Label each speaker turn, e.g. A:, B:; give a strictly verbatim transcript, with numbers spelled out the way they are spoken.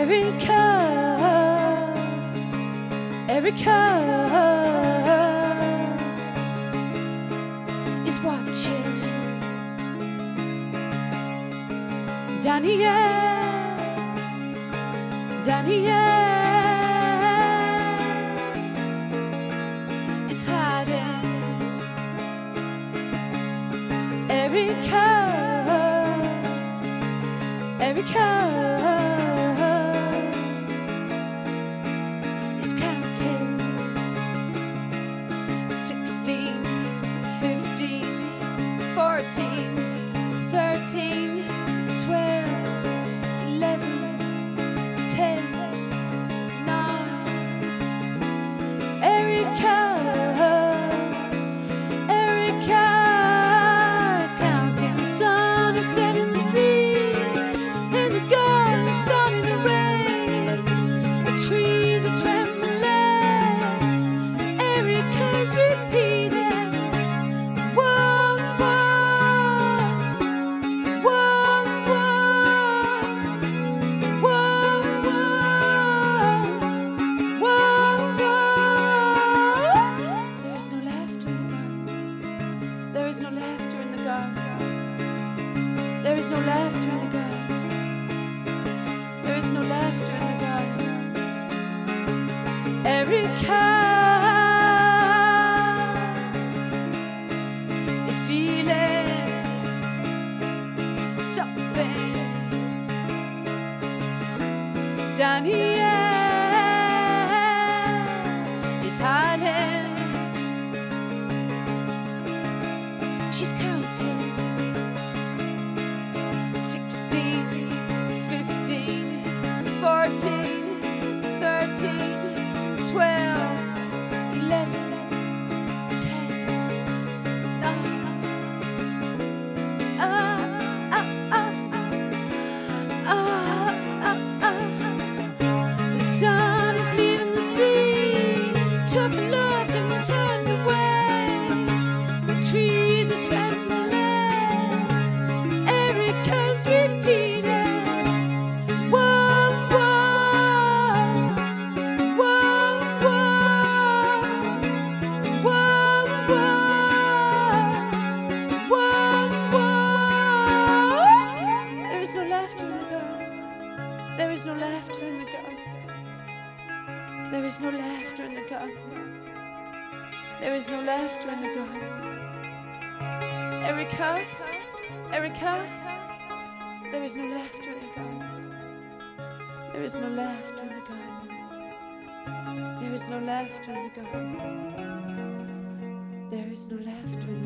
A: Erica, Erica is watching. Danielle, Danielle is hiding. Erica, Erica is counting. Sixteen, fifteen, fourteen, thirteen, twelve, eleven, ten, nine. Erica, Erica is counting. The sun is setting the sea, and the garden is starting to rain. The trees are trembling. Erica's repeating. Whoa, whoa, whoa, whoa, whoa, whoa, whoa. There is no laughter in the garden. There is no laughter in the garden. There is no laughter in the garden. There is no laughter in the garden. Erica is feeling something. Danielle is hiding. She's counting. Sixteen, fifteen, fourteen, thirteen, twelve, eleven, ten, nine. Ah, ah, ah, ah, ah, ah. The sun is leaving the sea, took a look and turned away. The trees are trembling. Erica's repeating. Whoa, whoa, whoa, whoa, whoa, whoa, whoa, whoa. There is no laughter in the garden. There is no laughter in the garden. There is no laughter in the garden. There is no laughter in the garden. Erica, Erica, there is no laughter in the garden. There is no laughter in the garden. There is no laughter in the garden. There is no laughter in the garden.